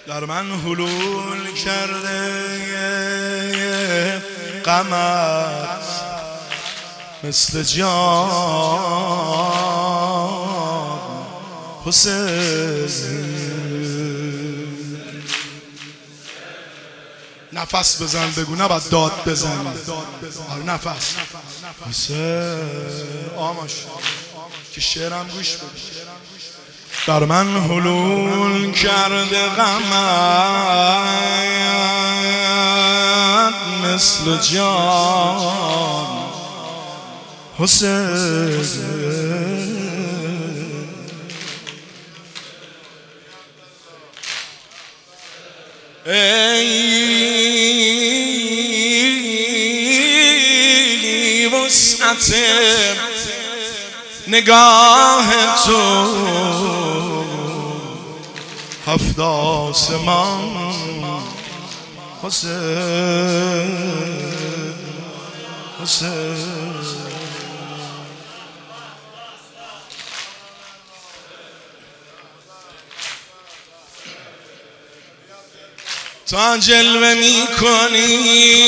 در من حلول کرده غمت مثل جان حسین. نفس بزن بگو، نباید داد بزن. نفس حسین آماش که شعرم گوش بده. در من حلول کرده غمت مثل جان حسین. ای وسعت نگاه تو هفت آسمان حسین حسین. تا جلوه می کنی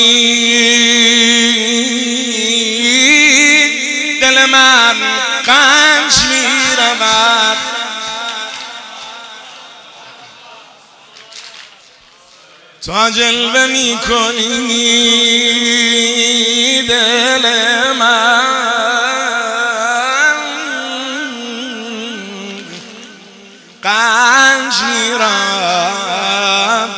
دل من قنج می رود. تا جلوه می کنی دل من قنج می رود.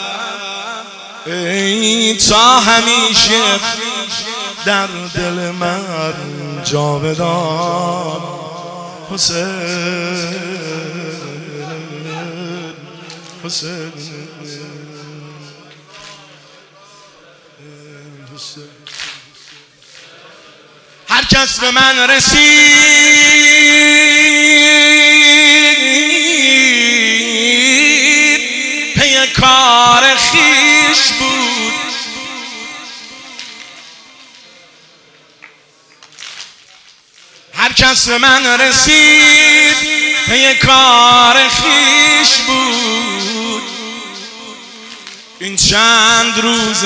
ای تا همیشه در دل من جاودان حسین حسین حسین. هر کس به من رسید پی کار خویش بود. هر کس به من رسید پی کار خویش بود. این چند روز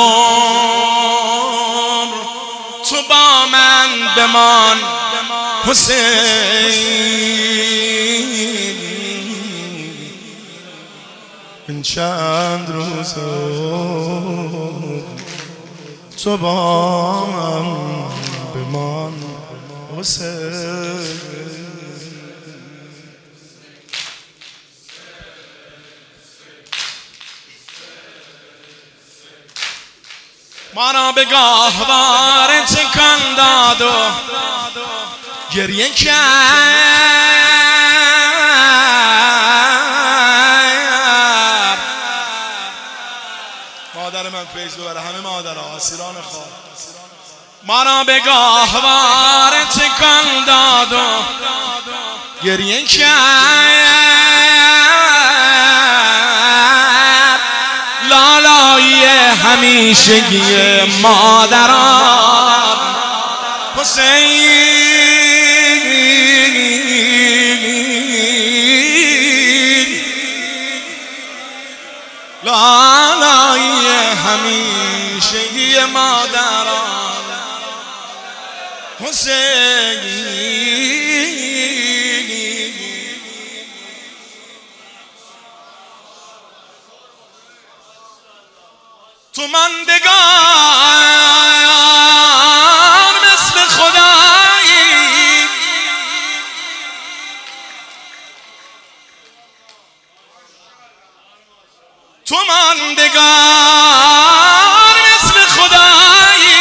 عمر تو با من بمان حسین. این چند روز تو با من بمان حسین. ما را به گاهواره تکان داد و گریه کرد. مادر من فیض ببره همه مادرها اسیران خواب. ما را به گاهواره تکان داد و گریه کرد. لالایی همیشگی مادران حسین. لالایی همیشگی مادران حسین. تو ماندگار مثل خدایی تو ماندگار مثل خدایی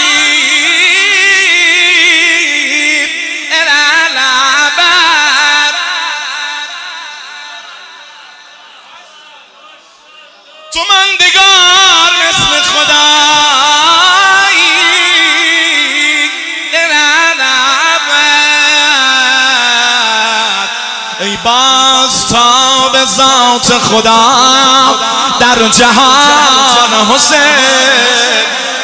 الالعبد. تو ماندگار مثل خدایی الالعبد. ای باز تا به ذات خدا در جهان حسین